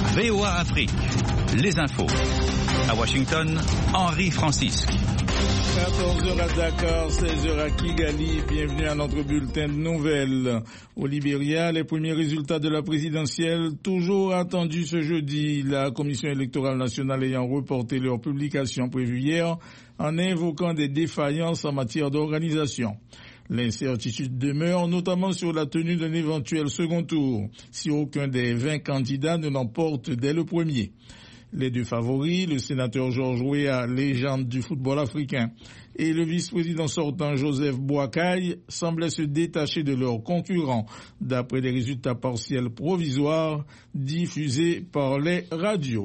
VOA Afrique, les infos. À Washington, Henri Francisque. 14h à Dakar, 16h à Kigali. Bienvenue à notre bulletin de nouvelles. Au Libéria, les premiers résultats de la présidentielle toujours attendus ce jeudi. La Commission électorale nationale ayant reporté leur publication prévue hier en invoquant des défaillances en matière d'organisation. L'incertitude demeure, notamment sur la tenue d'un éventuel second tour, si aucun des 20 candidats ne l'emporte dès le premier. Les deux favoris, le sénateur Georges Weah, légende du football africain, et le vice-président sortant Joseph Boakai, semblaient se détacher de leurs concurrents, d'après les résultats partiels provisoires diffusés par les radios.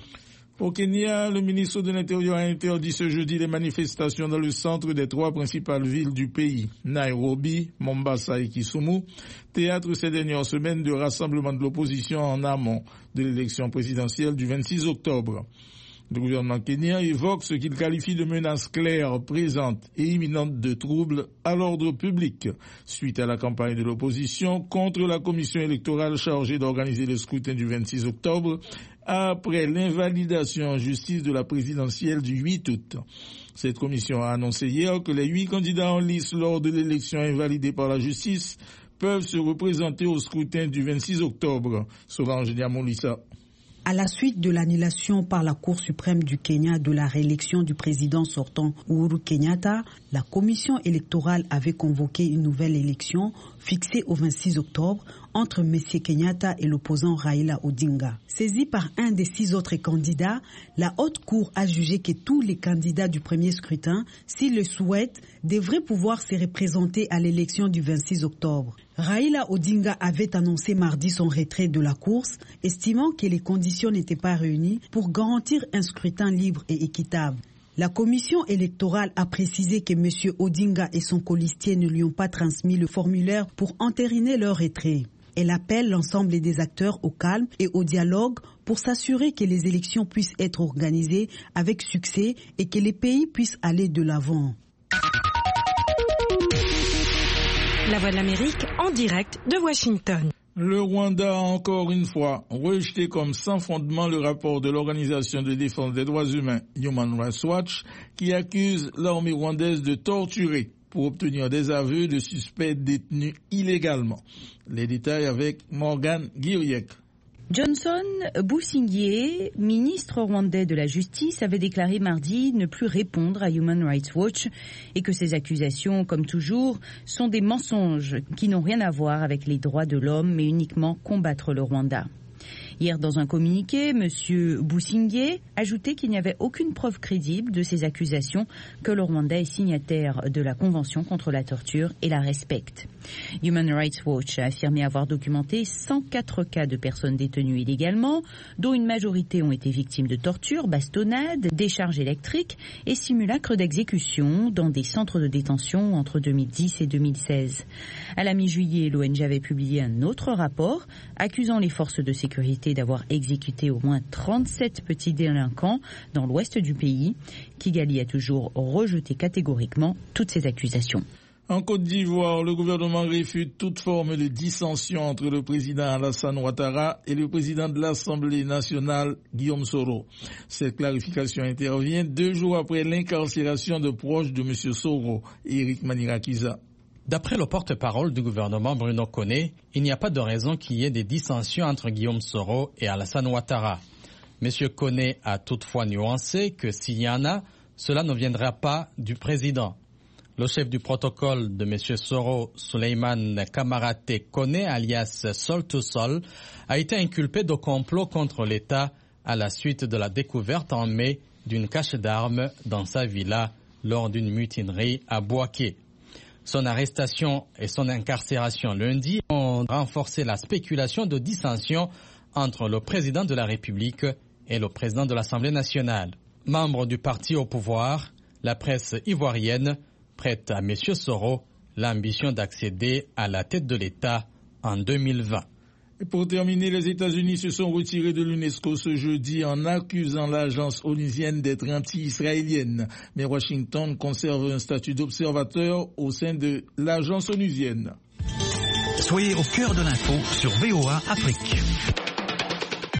Au Kenya, le ministre de l'Intérieur a interdit ce jeudi les manifestations dans le centre des trois principales villes du pays, Nairobi, Mombasa et Kisumu, théâtre ces dernières semaines de rassemblement de l'opposition en amont de l'élection présidentielle du 26 octobre. Le gouvernement kenyan évoque ce qu'il qualifie de menaces claires, présentes et imminentes de troubles à l'ordre public, suite à la campagne de l'opposition contre la commission électorale chargée d'organiser le scrutin du 26 octobre, après l'invalidation en justice de la présidentielle du 8 août. Cette commission a annoncé hier que les 8 candidats en lice lors de l'élection invalidée par la justice peuvent se représenter au scrutin du 26 octobre. Solange Diamolissa. À la suite de l'annulation par la Cour suprême du Kenya de la réélection du président sortant Uhuru Kenyatta, la commission électorale avait convoqué une nouvelle élection fixée au 26 octobre entre M. Kenyatta et l'opposant Raila Odinga. Saisi par un des 6 autres candidats, la haute cour a jugé que tous les candidats du premier scrutin, s'ils le souhaitent, devraient pouvoir se représenter à l'élection du 26 octobre. Raila Odinga avait annoncé mardi son retrait de la course, estimant que les conditions n'étaient pas réunies pour garantir un scrutin libre et équitable. La commission électorale a précisé que M. Odinga et son colistier ne lui ont pas transmis le formulaire pour entériner leur retrait. Elle appelle l'ensemble des acteurs au calme et au dialogue pour s'assurer que les élections puissent être organisées avec succès et que les pays puissent aller de l'avant. La Voix de l'Amérique en direct de Washington. Le Rwanda a encore une fois rejeté comme sans fondement le rapport de l'Organisation de défense des droits humains Human Rights Watch qui accuse l'armée rwandaise de torturer pour obtenir des aveux de suspects détenus illégalement. Les détails avec Morgan Guiriec. Johnson Busingye, ministre rwandais de la Justice, avait déclaré mardi ne plus répondre à Human Rights Watch et que ces accusations, comme toujours, sont des mensonges qui n'ont rien à voir avec les droits de l'homme mais uniquement combattre le Rwanda. Hier, dans un communiqué, M. Busingye ajoutait qu'il n'y avait aucune preuve crédible de ces accusations, que le Rwanda est signataire de la Convention contre la torture et la respecte. Human Rights Watch a affirmé avoir documenté 104 cas de personnes détenues illégalement, dont une majorité ont été victimes de torture, bastonnades, décharges électriques et simulacres d'exécution dans des centres de détention entre 2010 et 2016. À la mi-juillet, l'ONG avait publié un autre rapport accusant les forces de sécurité d'avoir exécuté au moins 37 petits délinquants dans l'ouest du pays. Kigali a toujours rejeté catégoriquement toutes ces accusations. En Côte d'Ivoire, le gouvernement réfute toute forme de dissension entre le président Alassane Ouattara et le président de l'Assemblée nationale, Guillaume Soro. Cette clarification intervient 2 jours après l'incarcération de proches de M. Soro, Eric Manirakiza. D'après le porte-parole du gouvernement Bruno Koné, il n'y a pas de raison qu'il y ait des dissensions entre Guillaume Soro et Alassane Ouattara. M. Koné a toutefois nuancé que s'il y en a, cela ne viendra pas du président. Le chef du protocole de M. Soro, Souleymane Kamaraté Koné, alias Sol to Sol, a été inculpé de complot contre l'État à la suite de la découverte en mai d'une cache d'armes dans sa villa lors d'une mutinerie à Bouaké. Son arrestation et son incarcération lundi ont renforcé la spéculation de dissension entre le président de la République et le président de l'Assemblée nationale. Membre du parti au pouvoir, la presse ivoirienne prête à M. Soro l'ambition d'accéder à la tête de l'État en 2020. Et pour terminer, les États-Unis se sont retirés de l'UNESCO ce jeudi en accusant l'agence onusienne d'être anti-israélienne. Mais Washington conserve un statut d'observateur au sein de l'agence onusienne. Soyez au cœur de l'info sur VOA Afrique.